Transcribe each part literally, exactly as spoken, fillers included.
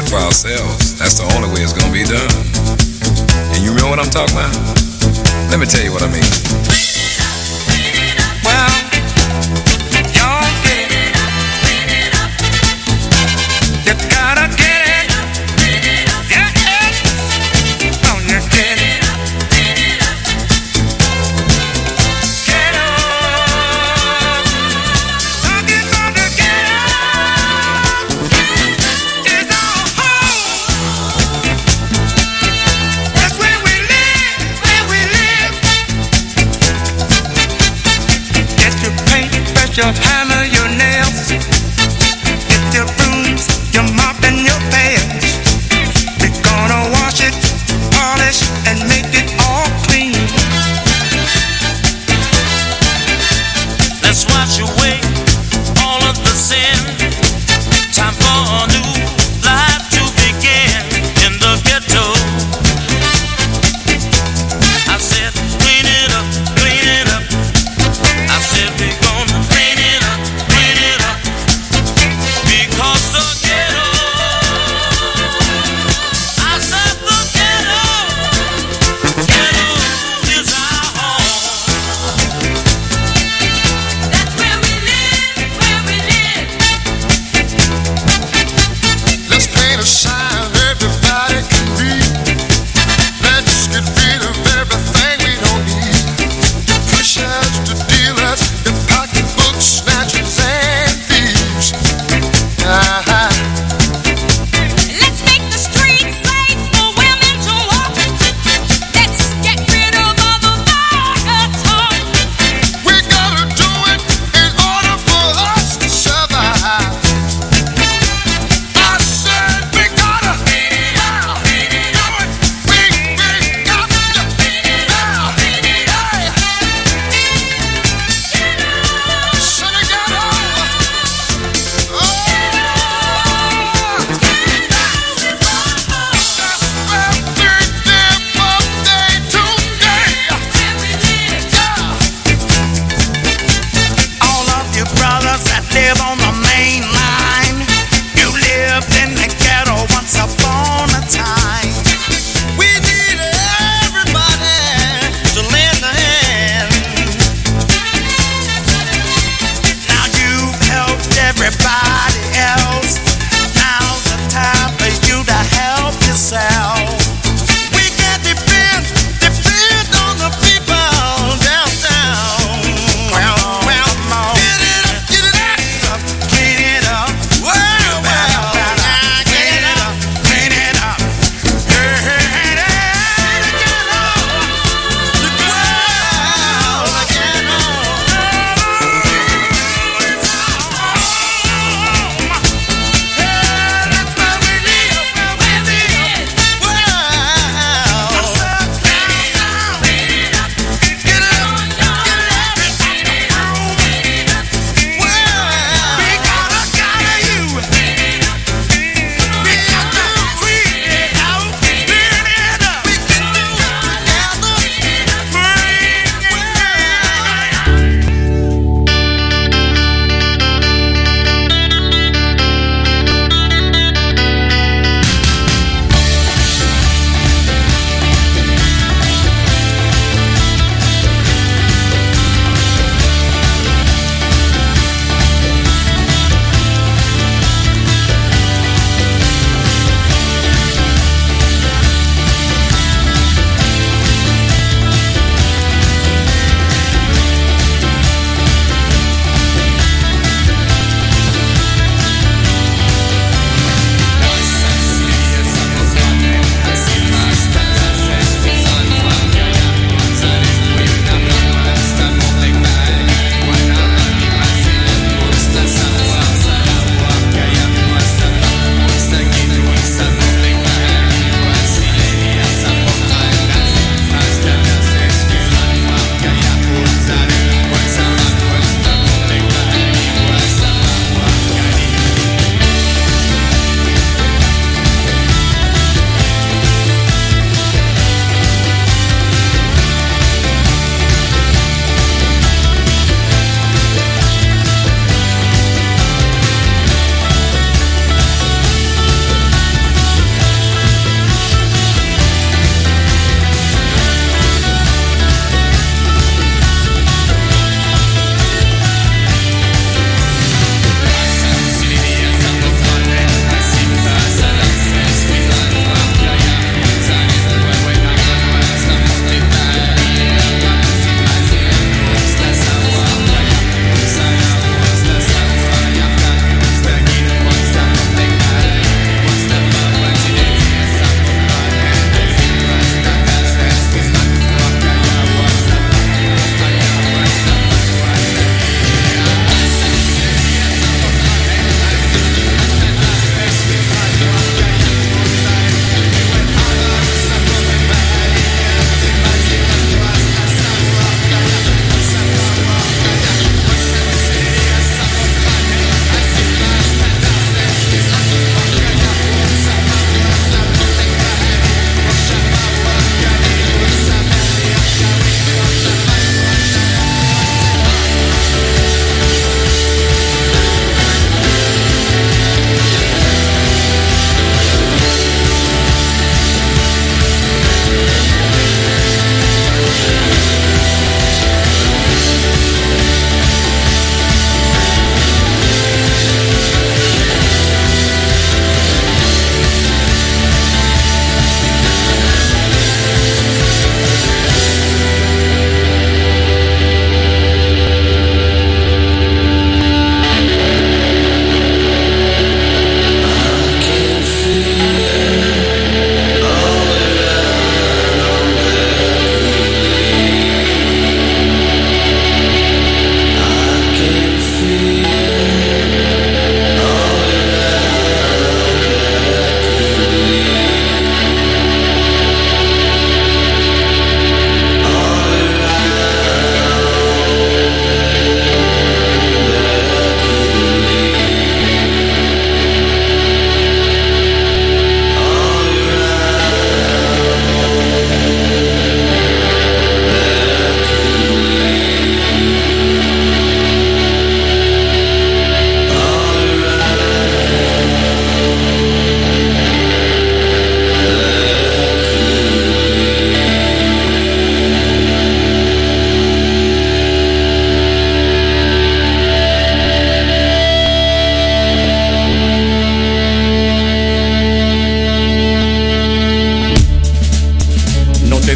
for ourselves. That's the only way it's gonna be done. And you know what I'm talking about? Let me tell you what I mean. Well, y'all get it. You gotta get it. Yeah, yeah. Oh, you get it. Get up. Talking about the get up. It's our home. That's where we live, where we live. Get your paint, brush your hammer, your nails. Get your brooms, your mop and your pails. We're gonna wash it, polish, and make it all clean. Let's wash away all of the sin. Time for a new life to begin in the ghetto. I said, clean it up, clean it up. I said, we're gonna clean it up,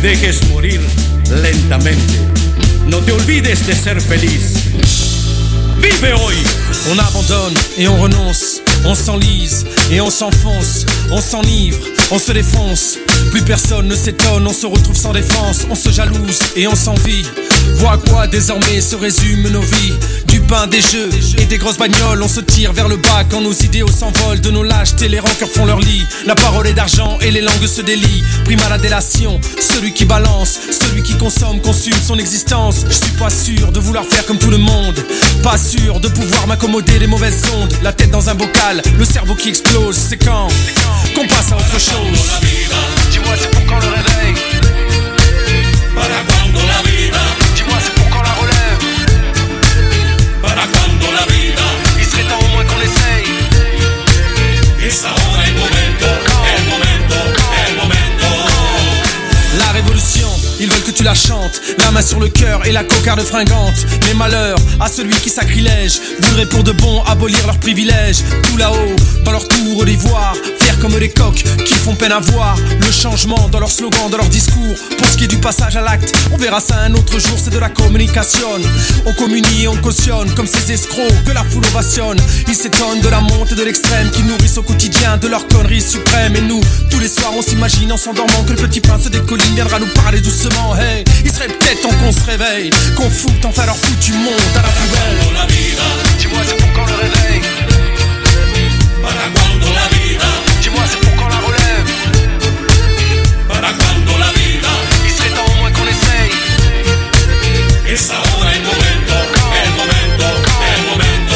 dejes morir lentamente. No te olvides de ser feliz. Vive hoy. On abandonne et on renonce, on s'enlise et on s'enfonce, on s'enivre, on se défonce. Plus personne ne s'étonne, on se retrouve sans défense, on se jalouse et on s'envie. Vois à quoi désormais se résument nos vies. Du pain, des jeux et des grosses bagnoles. On se tire vers le bas quand nos idéaux s'envolent. De nos lâchetés, les rancœurs font leur lit. La parole est d'argent et les langues se délient. Prime à la délation, celui qui balance, celui qui consomme, consume son existence. Je suis pas sûr de vouloir faire comme tout le monde, pas sûr de pouvoir m'accommoder des mauvaises ondes. La tête dans un bocal, le cerveau qui explose. C'est quand qu'on passe à autre chose. Dis-moi c'est pour quand le réveil. Para cuando la vida. Dis-moi c'est pour quand la relève. Para cuando la vida. Il serait temps au moins qu'on essaye. Es ahora el momento, el momento, el momento. La révolution, ils veulent que tu la chantes. La main sur le cœur et la cocarde fringante. Les malheurs à celui qui sacrilège voudrait pour de bon abolir leurs privilèges. Tout là-haut, dans leur tour d'ivoire, fiers comme des coqs qui font peine à voir le changement dans leur slogan, dans leur discours. Pour ce qui est du passage à l'acte, on verra ça un autre jour, c'est de la communication. On communie et on cautionne comme ces escrocs que la foule ovationne. Ils s'étonnent de la montée de l'extrême qui nourrissent au quotidien de leur connerie suprême. Et nous, tous les soirs, on s'imagine en s'endormant que le petit prince des collines viendra nous parler doucement. Hey, il serait peut-être temps qu'on se réveille, qu'on foute enfin leur foutu monde à la poubelle. Dis-moi c'est pour quand le réveil. Para cuando la vida. Dis-moi c'est pour quand la relève. Para cuando la vida. Il serait temps au moins qu'on essaye. Es ahora el momento, el momento, el momento.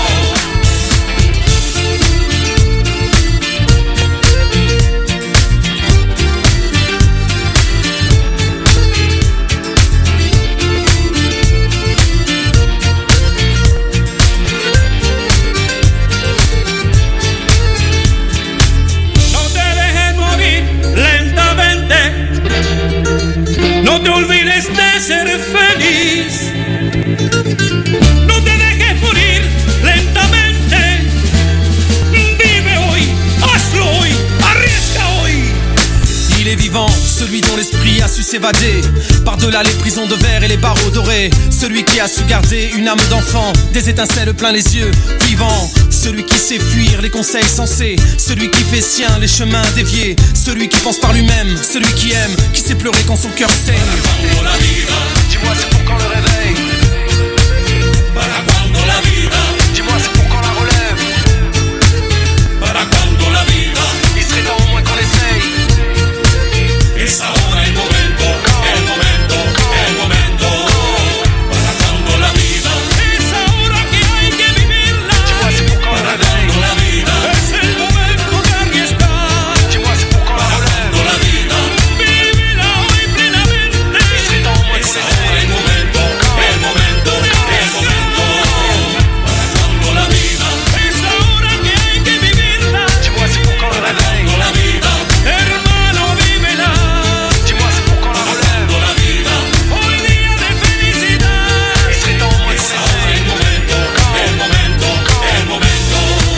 No te olvides de ser feliz. No te dejes morir lentamente. Vive hoy, hazlo hoy, arriesga hoy. Il est vivant, celui dont l'esprit a su s'évader par-delà les prisons de verre et les barreaux dorés. Celui qui a su garder une âme d'enfant, des étincelles plein les yeux. Vivant, celui qui sait fuir les conseils sensés. Celui qui fait sien les chemins déviés. Celui qui pense par lui-même, celui qui aime, qui sait pleurer quand son cœur saigne. Dis-moi c'est pour quand le réveil. Para cuando la vida. Dis-moi c'est pour quand la relève. Para cuando la vida. Il serait temps au moins qu'on essaye. Es ahora el momento, el momento, el momento. Para cuando la vida. Es ahora que hay que vivirla. Dis-moi c'est pour quand le Para réveil. cuando la vida. Es el momento de arriesgar. Dis-moi c'est pour quand la Para relève. cuando la vida. Vívela hoy plenamente. Il serait temps au moins Es qu'on ahora el essaye. momento, el momento, el momento. Para cuando la vida. Es ahora que hay que vivirla. Dis-moi c'est pour quand le Para réveil. cuando la vida. Hermano, vívela. Dis-moi c'est pour quand la relève. Cuando la vida. Hoy día de felicidad. Il serait temps au moins Es qu'on ahora el essaye. momento, el momento, el momento.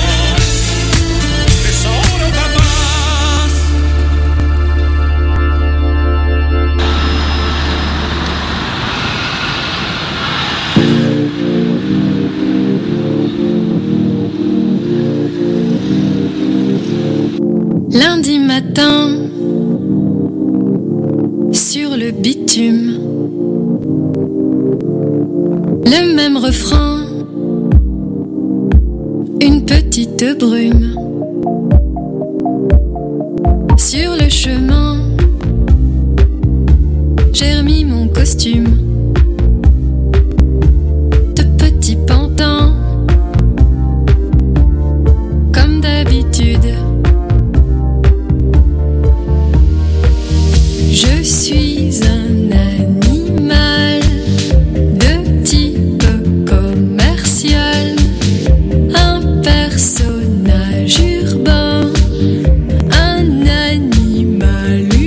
Es ahora, papás. Lundi matin, sur le bitume, le même refrain, une petite brume. Sur le chemin, j'ai remis mon costume de petit pantin, comme d'habitude. Je suis un animal de type commercial, un personnage urbain, un animal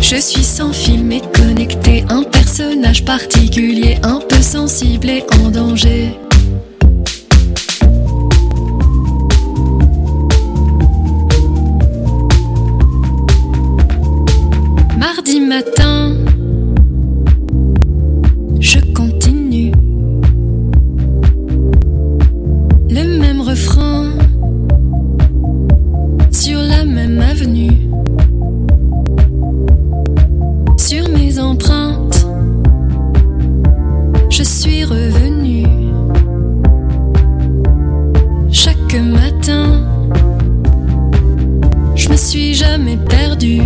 Je suis sans fil mais connecté, un personnage particulier, un peu sensible et en danger. Mardi matin, je continue. Le même refrain sur la même avenue. Sur mes empreintes, je suis revenue. Chaque matin, je me suis jamais perdue.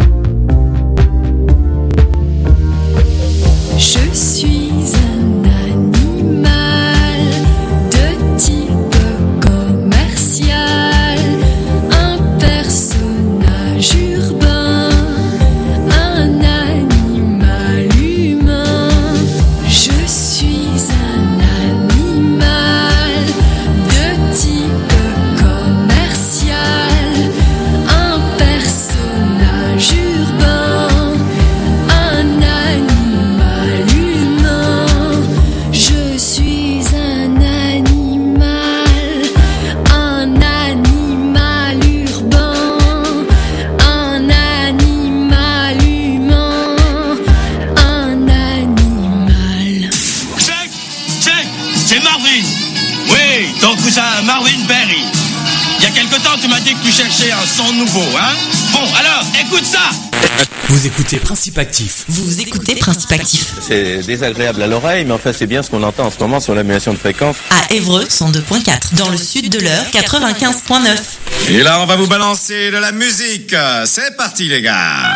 Je suis un animal de type commercial, un personnage urbain, un animal humain. Je suis un animal de type commercial, un personnage urbain, un animal humain. Je suis un animal, un animal urbain, un animal humain, un animal. Check, check, c'est Marvin. Oui, ton cousin Marvin Berry. Il y a quelque temps, tu m'as dit que tu cherchais un son nouveau, hein? Bon, alors, écoute ça. Vous écoutez Principe Actif. Vous écoutez Principe Actif. C'est désagréable à l'oreille, mais enfin c'est bien ce qu'on entend en ce moment sur l'annulation de fréquence. À Évreux, cent deux virgule quatre. Dans le sud de l'Eure, quatre-vingt-quinze virgule neuf. Et là, on va vous balancer de la musique. C'est parti, les gars.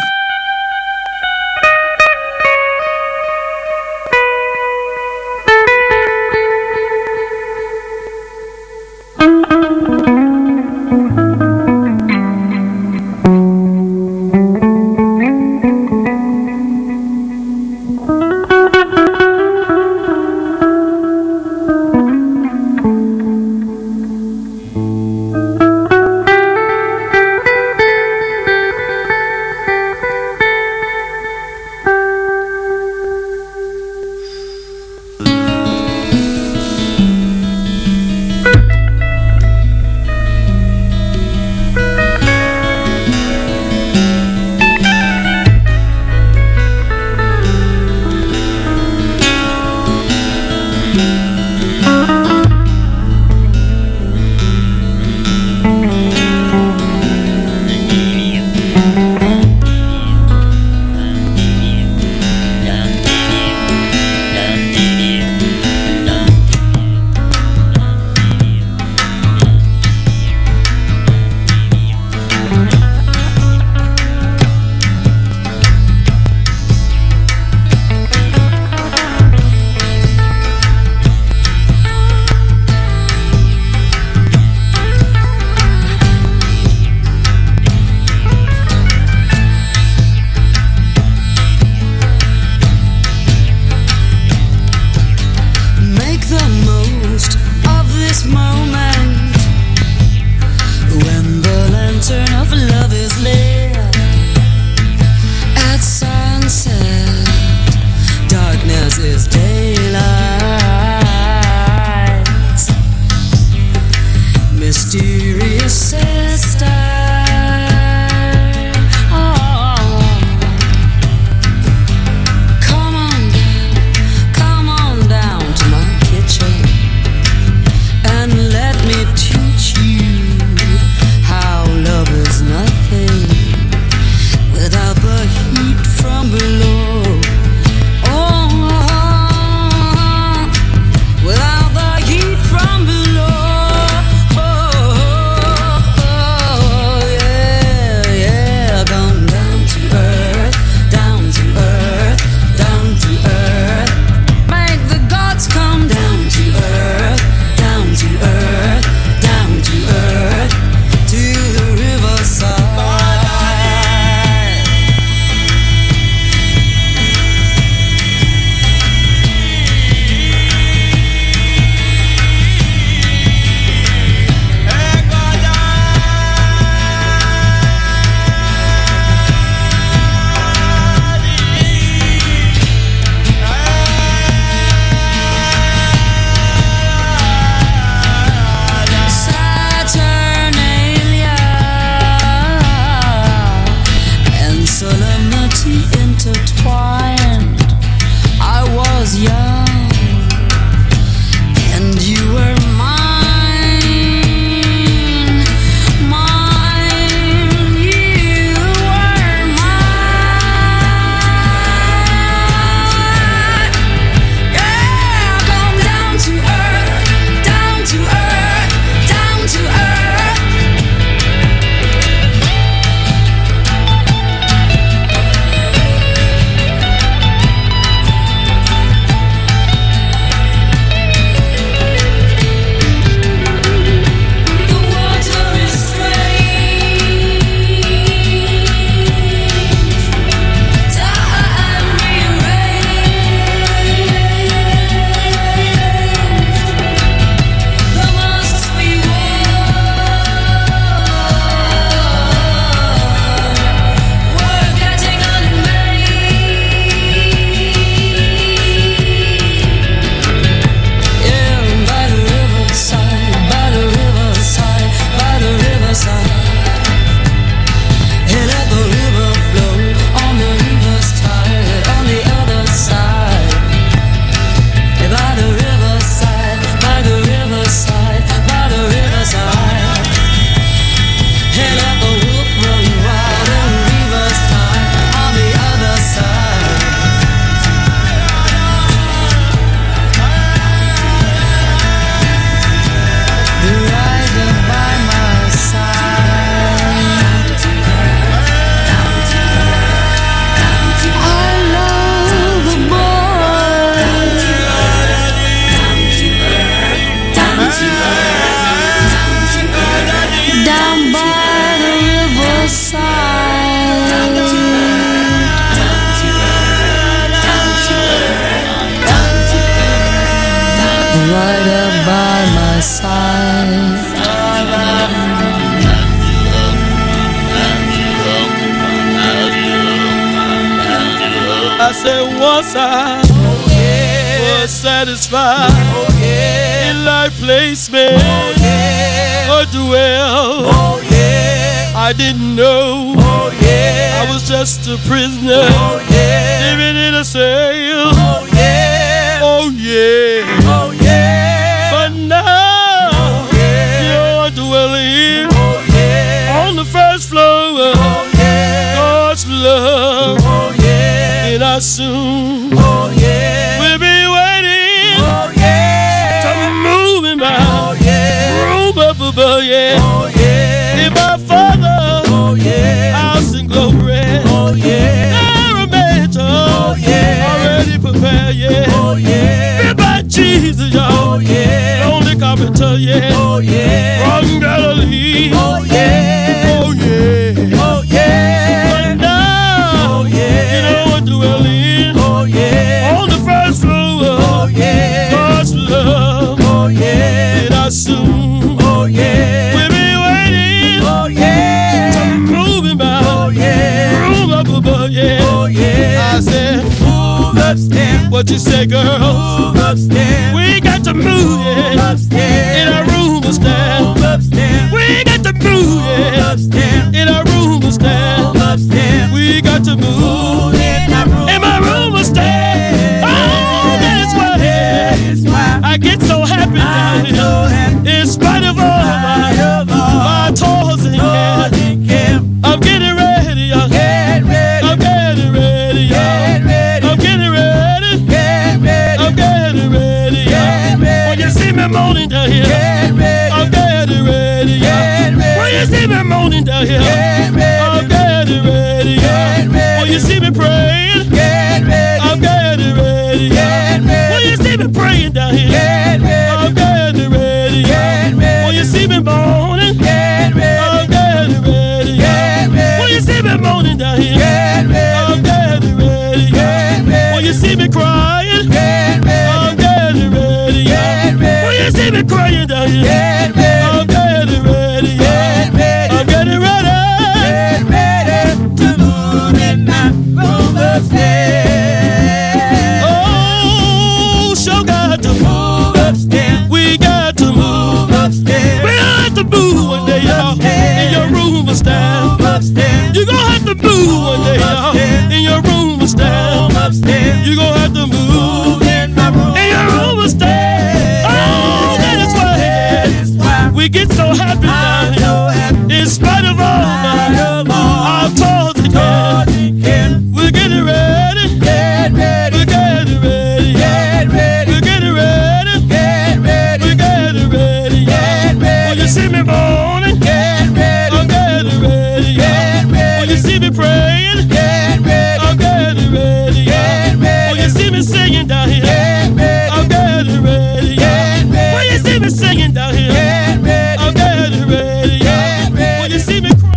said once I oh, yeah. was satisfied oh, yeah. in thy placement oh, yeah. or dwell. Oh, yeah. I didn't know oh, yeah. I was just a prisoner oh, yeah. living in a cell. Oh yeah, oh yeah, oh yeah. But now oh, yeah. you're dwelling oh, yeah. on the first floor. Oh, yeah. God's love. Oh, yeah. And I soon oh, yeah. will be waiting oh, yeah. to move in my oh, yeah. room up above. Yeah. Oh, yeah. In my Father oh, yeah. house in glory. Oh, yeah. There a mansion oh, yeah. already prepared. Yeah. Oh, yeah. Built by Jesus, y'all. Oh, yeah. Only carpenter. Yeah. Oh, yeah. From Galilee. Oh, yeah. Oh, yeah. Oh, yeah. But now, oh, yeah. you know what dwelling. Oh, yeah. On the first floor. Oh, yeah. God's love. Oh, yeah. And I soon. Oh, yeah. We'll be waiting. Oh, yeah. To move him out. Oh, yeah. Room up above. Yeah. Oh, yeah. I said, move upstairs. What you say, girl? Move upstairs. We got to move, yeah. Move upstairs. In our room upstairs. Move upstairs. We got to move, yeah. Move upstairs. In our room upstairs. Move upstairs. We got to move in our room. In my room upstairs. Oh, that is why, yeah. I get so happy down here. So happy. In spite of all my, of all my toils and cares. I'm getting ready, y'all. Get ready. I'm getting ready, y'all. Get ready. I'm getting ready. Get ready. I'm getting ready, y'all. When you see me moaning down here, get ready. I'm getting ready, y'all. When you see me moaning down here, get ready. I'm getting ready, y'all. When you see me praying, get ready. I'm getting ready, y'all. When you see me praying down here, get ready. I'm getting ready, y'all. When you see me moaning, get ready. I'm getting ready, y'all. When you see me moaning down here, get ready. I'm getting ready, y'all. When you see me crying, get ready. I'm getting ready, y'all. When you see me crying down here, get ready. I'm getting ready, y'all. I'm getting ready. Get ready to move in my room upstairs. Oh, sure got to move upstairs. We got to move upstairs. We got to move one day, y'all. In your room upstairs. You gon' have to move one day, y'all. In your room upstairs. You gon' have to move in my room. In your room upstairs. Oh, that is why, yeah. We get so happy down here. In spite of all my our toils and cares. We're getting ready. Get ready. We're getting ready. Get ready. We're getting ready. Get ready. We're getting ready. Get ready. When you see me moaning, get ready. I'm getting ready. Get ready. When you see me praying, get ready. I'm getting ready. Get ready. When you see me singing down here, get ready. I'm getting ready. Get ready. When you see me singing down here, get ready. I'm getting ready. Get ready. When you see me crying.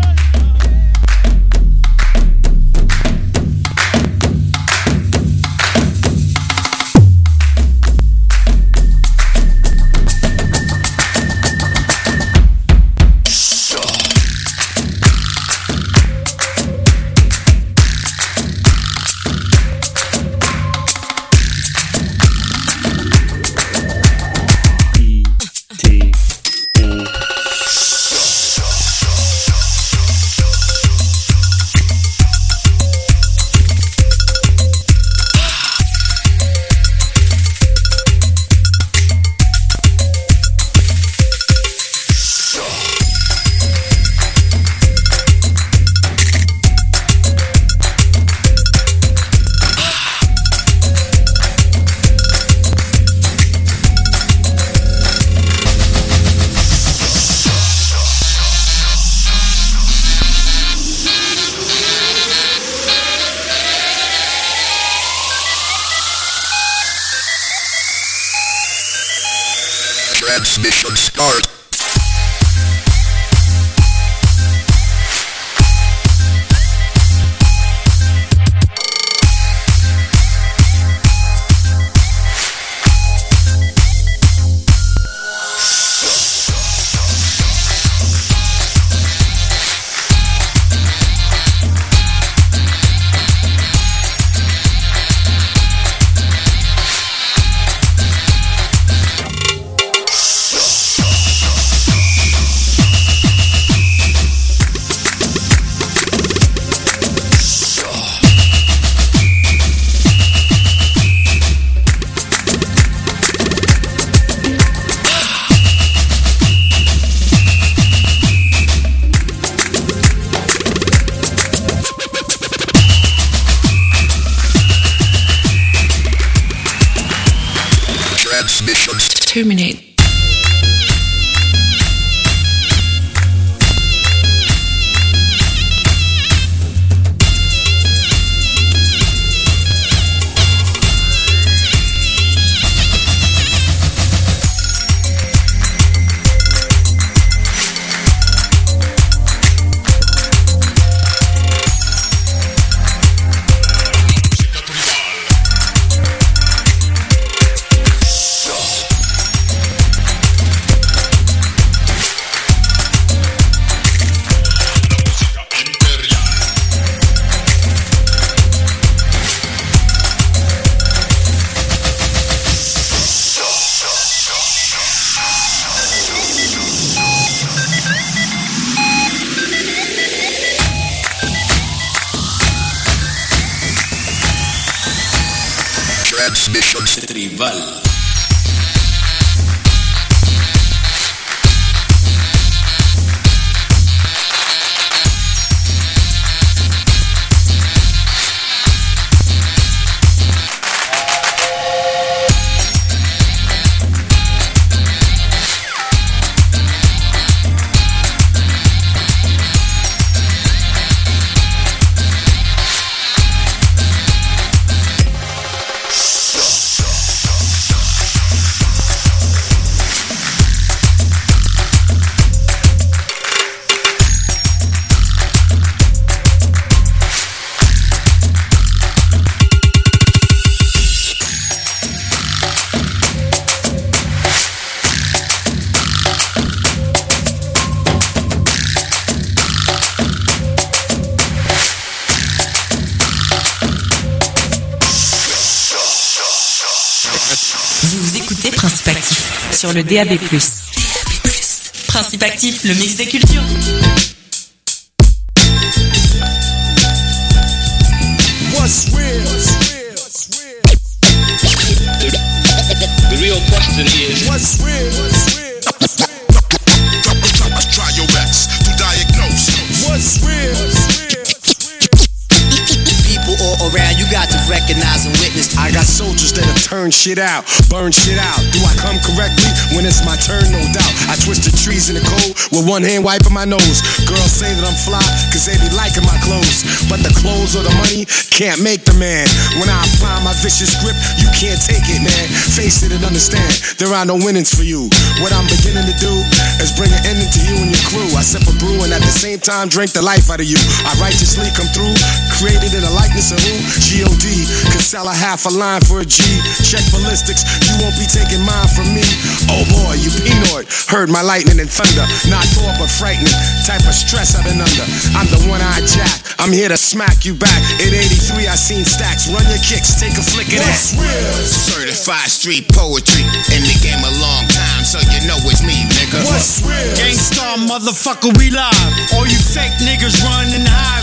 Transmission start. Transmissions terminate. Transmissions Tribal. Vous écoutez Principe Actif sur le D A B plus. Principe Actif, le mix des cultures. What's real? The real question is, What's real? Try your best to diagnose. What's real? People all around, you got to recognize and witness. I got soldiers that'll turn shit out, burn shit out. Do I come correctly when it's my turn? No doubt. I twist the trees in the cold with one hand wiping my nose. Girls say that I'm fly, cause they be liking my clothes. But the clothes or the money can't make the man. When I apply my vicious grip, you can't take it, man. Face it and understand, there are no winnings for you. What I'm beginning to do is bring an ending to you and your crew. I sip a brew and at the same time drink the life out of you. I righteously come through, created in a likeness of who? G O D, could sell a half a line for a G. Check ballistics, you won't be taking mine from me. Oh boy, you Pinoid, heard my lightning and thunder. Not Thor but frightening, type of stress I've been under. I'm the one-eyed jack, I'm here to smack you back. In eighty-three I seen stacks, run your kicks, take a flick of that. What's real? Certified street poetry. In the game a long time, so you know it's me, nigga. What's real? Gangstar motherfucker, we live. All you fake niggas run and hide.